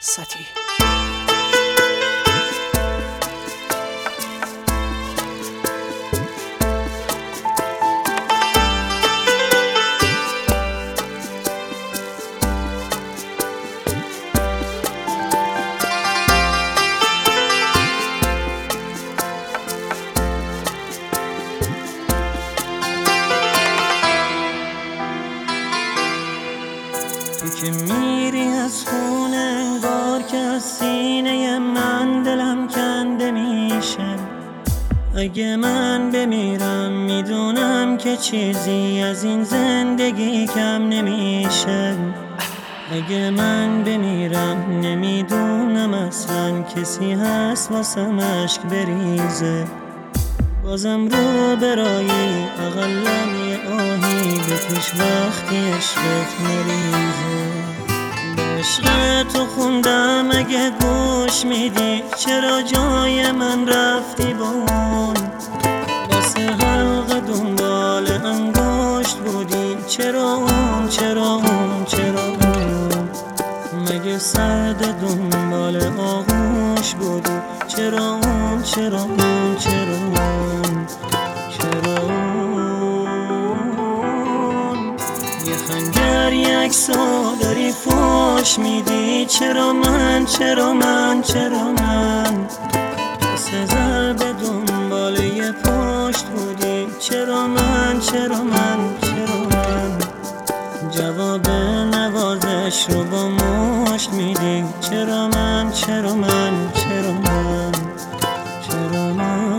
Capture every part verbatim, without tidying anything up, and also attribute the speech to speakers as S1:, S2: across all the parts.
S1: ستی. تو که میری از خونه انگار که از سینه من دلم کنده میشه. اگه من بمیرم میدونم که چیزی از این زندگی کم نمیشه. اگه من بمیرم نمیدونم اصلا کسی هست واسم اشک بریزه. بازم رو برایی اقلن یه آهی بکش وقتی عشقت مریزه. به عشق تو خوندم اگه گوش میدی چرا جای من رفتی با اون. واسه حلقه دنبال انگشت بودی چرا اون چرا اون چرا اون. مگه سرد دنبال آغوش بودی چرا اون چرا اون چرا اون چرا اون. یه خنجر یک سو داری فوش میدی چرا من چرا من چرا من. سه ضربه دنبال یه پشت بودی چرا من چرا من چرا من. جواب نوازش رو با مشت میدی چرا من چرا من چرا من چرا من.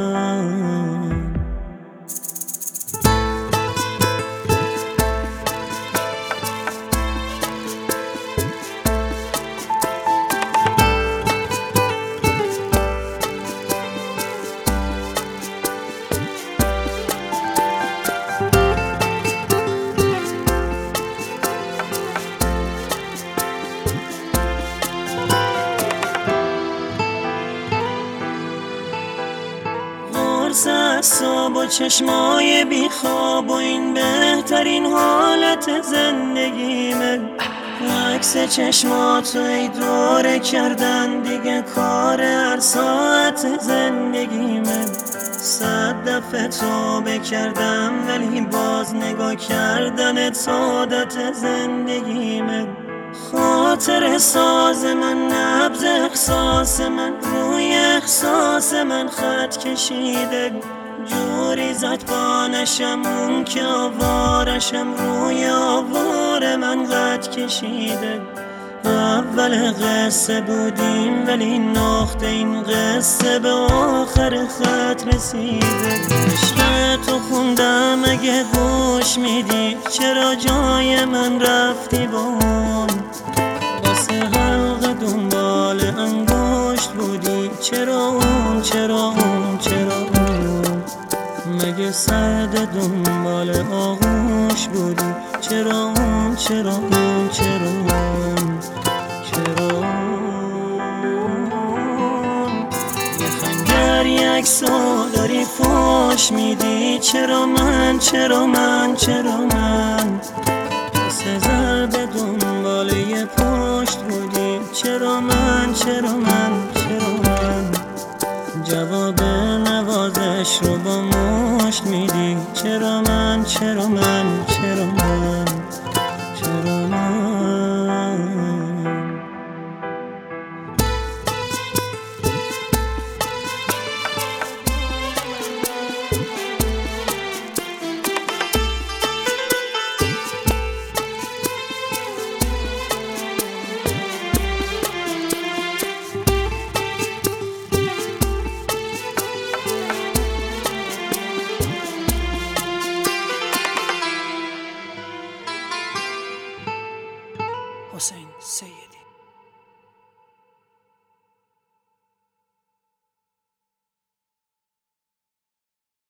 S1: سب و چشمای بیخواب و این بهترین حالت زندگیمه. عکس چشماتو ای دوره کردن دیگه کار هر ساعت زندگیمه. صد دفعه توبه کردم ولی باز نگاه کردن عادت زندگیمه. خاطر ساز من نبض احساس من روی احساس من خط کشیده. جوری زد بانشم اون که آوارشم روی آوار من خط کشیده. اول قصه بودیم ولی نقطه این قصه به آخر خط رسیده. عشق تو خوندم اگه گوش میدی چرا جای من رفتی با اون. واسه حلقه دنبال انگشت بودی چرا اون چرا اون چرا اون. مگه سرد دنبال آغوش بودی چرا اون چرا اون چرا اون چرا اون. یه خنجر یک سو داری فوش میدی چرا من چرا من چرا من. سه ضربه دنبال یه پشت بودی چرا من چرا من چرا من. جواب نوازش رو با مشت میدی چرا من چرا من چرا من چرا من. حسین سید.